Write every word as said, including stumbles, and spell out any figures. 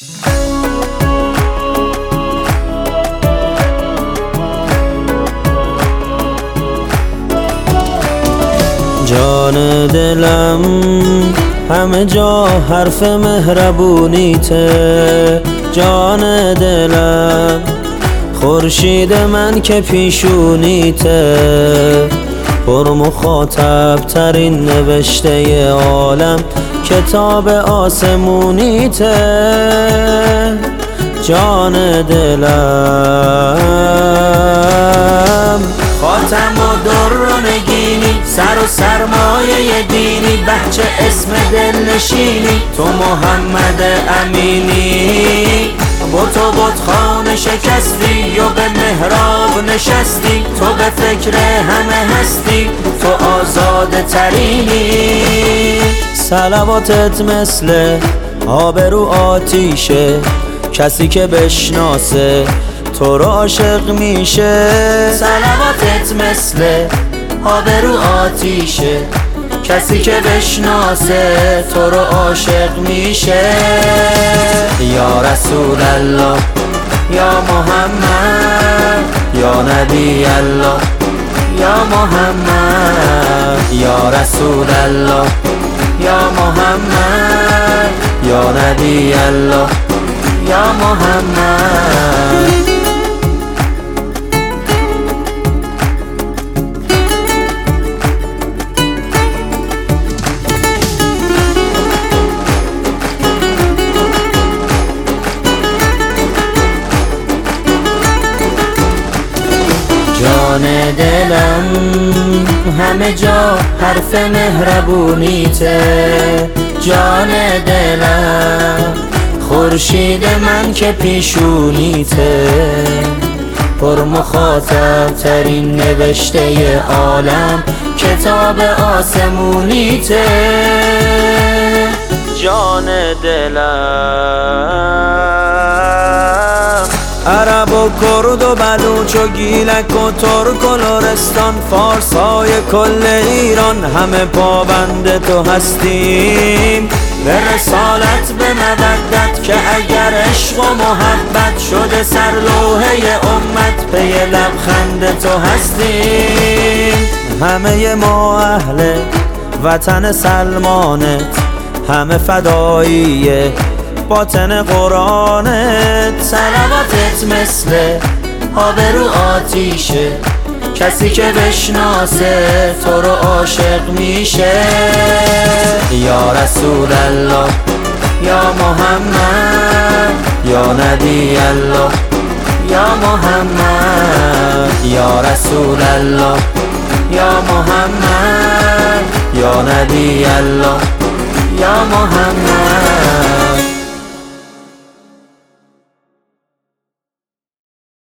جان دلم همه جا حرف مهربونیته، جان دلم خورشید من که پیشونیته، پر مخاطب ترین نوشته عالم کتاب آسمونیته. جان دلم خاتم و در و نگینی، سر و سرمایه دینی، بچه اسم دل نشینی، تو محمد امینی. با تو بتخانه شکستی و به محراب نشستی، تو به فکر همه هستی، تو آزاده ترینی. صلواتت مثل آب رو آتیشه، کسی که بشناسه تو رو عاشق میشه. صلواتت مثل آب رو آتیشه، کسی که بشناسه تو رو عاشق میشه. یا رسول الله، یا محمد، یا نبی الله، یا محمد. یا رسول الله، یا محمد، یا نبی الله، یا محمد. جان دلم همه جا حرف مهربونیته، جان دلم خورشید من که پیشونیته، پر مخاطب ترین نوشته عالم کتاب آسمونیته. جان دلم عرب و کرد و بلوچ و گیلک و ترک و لرستان، فارسای کل ایران همه پابند تو هستیم. به رسالت به مودت که اگر عشق و محبت شده سر لوحه امت، پی لبخند تو هستیم. همه ما اهل وطن سلمانت، همه فداییه باطن قرآنت. صلواتت مثل آب رو آتیشه، کسی که بشناسه تو رو عاشق میشه. یا رسول الله، یا محمد، یا نبی الله، یا محمد. یا رسول الله، یا محمد، یا نبی الله، یا محمد.